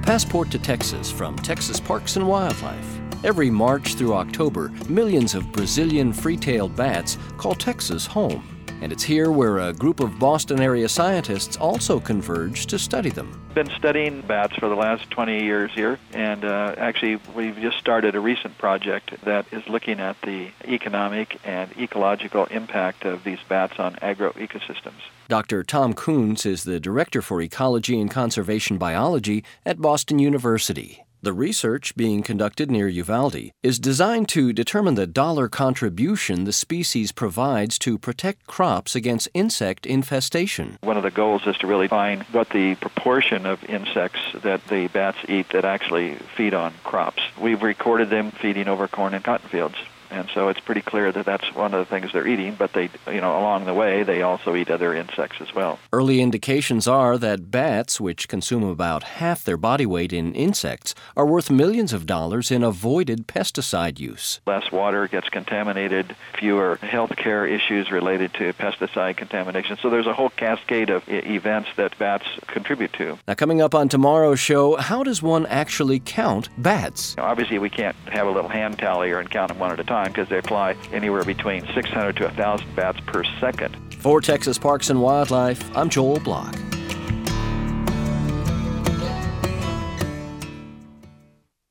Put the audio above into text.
Passport to Texas from Texas Parks and Wildlife. Every March through October, millions of Brazilian free-tailed bats call Texas home. And it's here where a group of Boston area scientists also converge to study them. Been studying bats for the last 20 years here, and actually we've just started a recent project that is looking at the economic and ecological impact of these bats on agroecosystems. Dr. Tom Coons is the Director for Ecology and Conservation Biology at Boston University. The research being conducted near Uvalde is designed to determine the dollar contribution the species provides to protect crops against insect infestation. One of the goals is to really find what the proportion of insects that the bats eat that actually feed on crops. We've recorded them feeding over corn and cotton fields. And so it's pretty clear that that's one of the things they're eating, but they, along the way, they also eat other insects as well. Early indications are that bats, which consume about half their body weight in insects, are worth millions of dollars in avoided pesticide use. Less water gets contaminated, fewer health care issues related to pesticide contamination. So there's a whole cascade of events that bats contribute to. Now, coming up on tomorrow's show, how does one actually count bats? Obviously, we can't have a little hand tallier and count them one at a time, because they fly anywhere between 600 to 1,000 bats per second. For Texas Parks and Wildlife, I'm Joel Block.